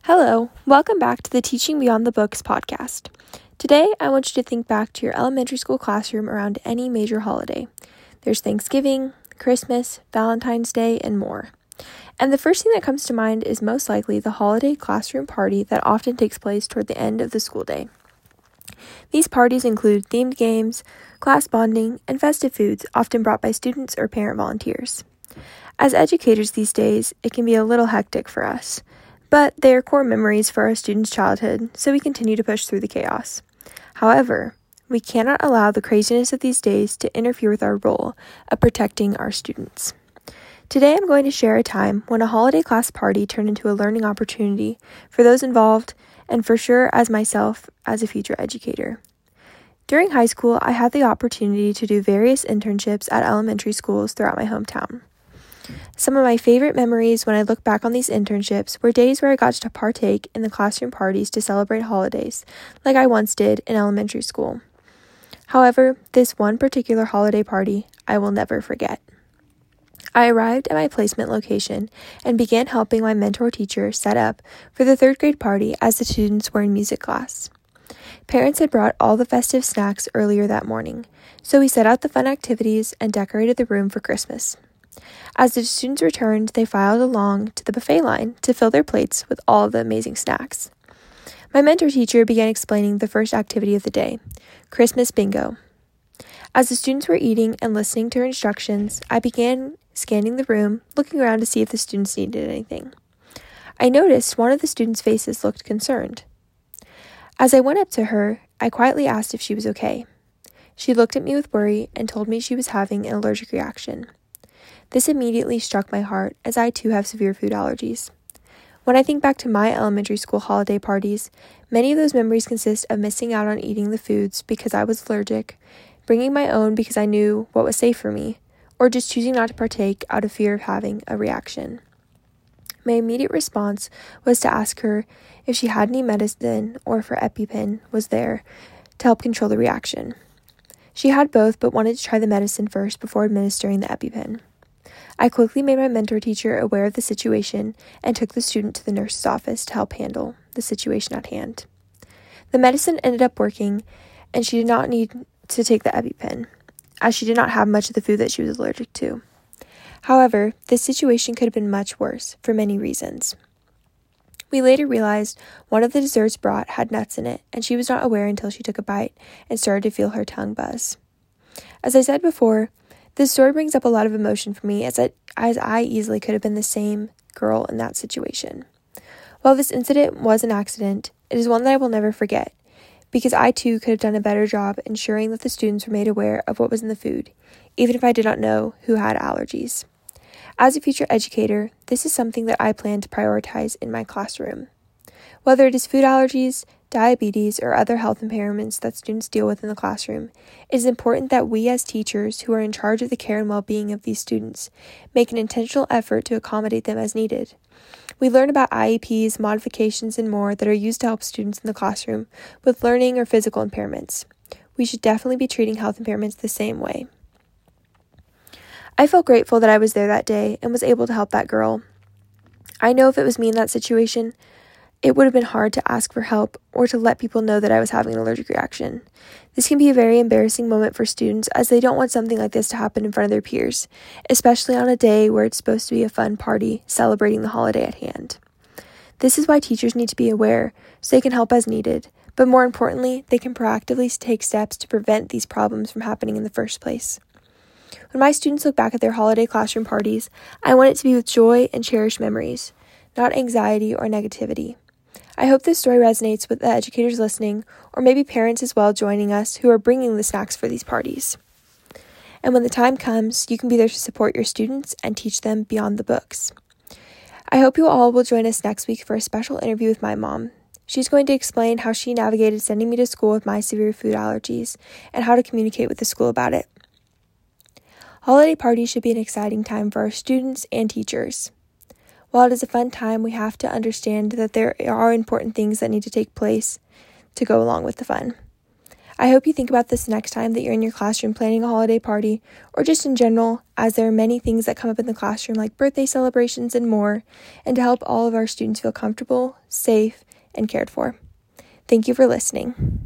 Hello, welcome back to the Teaching Beyond the Books podcast. Today, I want you to think back to your elementary school classroom around any major holiday. There's Thanksgiving, Christmas, Valentine's Day, and more. And the first thing that comes to mind is most likely the holiday classroom party that often takes place toward the end of the school day. These parties include themed games, class bonding, and festive foods often brought by students or parent volunteers. As educators these days, it can be a little hectic for us. But they are core memories for our students' childhood, so we continue to push through the chaos. However, we cannot allow the craziness of these days to interfere with our role of protecting our students. Today I'm going to share a time when a holiday class party turned into a learning opportunity for those involved, and for sure as myself as a future educator. During high school, I had the opportunity to do various internships at elementary schools throughout my hometown. Some of my favorite memories when I look back on these internships were days where I got to partake in the classroom parties to celebrate holidays, like I once did in elementary school. However, this one particular holiday party I will never forget. I arrived at my placement location and began helping my mentor teacher set up for the third grade party as the students were in music class. Parents had brought all the festive snacks earlier that morning, so we set out the fun activities and decorated the room for Christmas. As the students returned, they filed along to the buffet line to fill their plates with all of the amazing snacks. My mentor teacher began explaining the first activity of the day, Christmas bingo. As the students were eating and listening to her instructions, I began scanning the room, looking around to see if the students needed anything. I noticed one of the students' faces looked concerned. As I went up to her, I quietly asked if she was okay. She looked at me with worry and told me she was having an allergic reaction. This immediately struck my heart, as I too have severe food allergies. When I think back to my elementary school holiday parties, many of those memories consist of missing out on eating the foods because I was allergic, bringing my own because I knew what was safe for me, or just choosing not to partake out of fear of having a reaction. My immediate response was to ask her if she had any medicine or if her EpiPen was there to help control the reaction. She had both, but wanted to try the medicine first before administering the EpiPen. I quickly made my mentor teacher aware of the situation and took the student to the nurse's office to help handle the situation at hand. The medicine ended up working, and she did not need to take the EpiPen, as she did not have much of the food that she was allergic to. However, this situation could have been much worse for many reasons. We later realized one of the desserts brought had nuts in it, and she was not aware until she took a bite and started to feel her tongue buzz. As I said before, this story brings up a lot of emotion for me as I easily could have been the same girl in that situation. While this incident was an accident, it is one that I will never forget, because I too could have done a better job ensuring that the students were made aware of what was in the food, even if I did not know who had allergies. As a future educator, this is something that I plan to prioritize in my classroom. Whether it is food allergies, diabetes, or other health impairments that students deal with in the classroom, it is important that we as teachers who are in charge of the care and well-being of these students make an intentional effort to accommodate them as needed. We learn about IEPs, modifications, and more that are used to help students in the classroom with learning or physical impairments. We should definitely be treating health impairments the same way. I felt grateful that I was there that day and was able to help that girl. I know if it was me in that situation, it would have been hard to ask for help or to let people know that I was having an allergic reaction. This can be a very embarrassing moment for students as they don't want something like this to happen in front of their peers, especially on a day where it's supposed to be a fun party celebrating the holiday at hand. This is why teachers need to be aware so they can help as needed, but more importantly, they can proactively take steps to prevent these problems from happening in the first place. When my students look back at their holiday classroom parties, I want it to be with joy and cherished memories, not anxiety or negativity. I hope this story resonates with the educators listening, or maybe parents as well joining us who are bringing the snacks for these parties. And when the time comes, you can be there to support your students and teach them beyond the books. I hope you all will join us next week for a special interview with my mom. She's going to explain how she navigated sending me to school with my severe food allergies and how to communicate with the school about it. Holiday parties should be an exciting time for our students and teachers. While it is a fun time, we have to understand that there are important things that need to take place to go along with the fun. I hope you think about this next time that you're in your classroom planning a holiday party, or just in general, as there are many things that come up in the classroom like birthday celebrations and more, and to help all of our students feel comfortable, safe, and cared for. Thank you for listening.